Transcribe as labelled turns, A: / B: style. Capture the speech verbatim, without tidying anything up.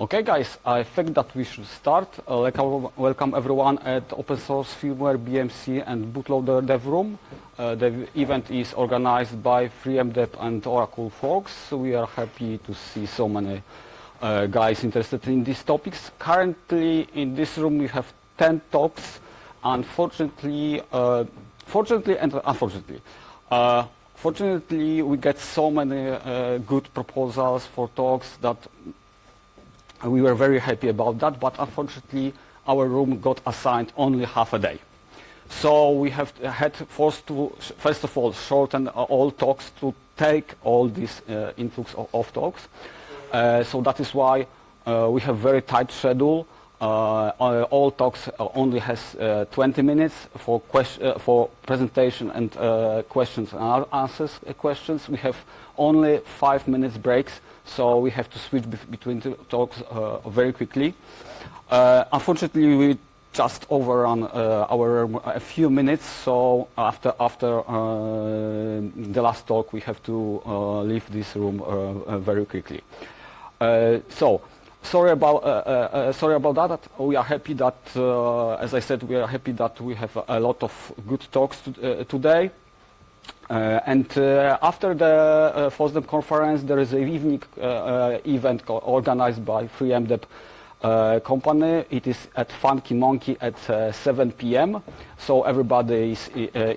A: Okay, guys, I think that we should start. Uh, welcome, welcome everyone at Open Source Firmware B M C and Bootloader Dev Room. Uh, the event is organized by FreeMDeb and Oracle folks. We are happy to see so many uh, guys interested in these topics. Currently, in this room, we have ten talks. Unfortunately, uh, fortunately and unfortunately, uh, fortunately, we get so many uh, good proposals for talks that we were very happy about that, but unfortunately our room got assigned only half a day. So we have had forced to, first of all, shorten all talks to take all this uh, influx of, of talks. Uh, so that is why uh, we have very tight schedule. Uh, all talks only has uh, twenty minutes for, question, uh, for presentation and uh, questions and answers uh, questions. We have only five minutes breaks, so we have to switch be between the talks uh, very quickly. Uh, unfortunately, we just overrun uh, our a few minutes, so after after uh, the last talk, we have to uh, leave this room uh, uh, very quickly. Uh, so. Sorry about uh, uh, sorry about that. We are happy that, uh, as I said, we are happy that we have a lot of good talks to, uh, today. Uh, and uh, after the uh, FOSDEM conference, there is an evening uh, uh, event organized by FreeMDeb uh, company. It is at Funky Monkey at uh, seven p m So everybody is uh,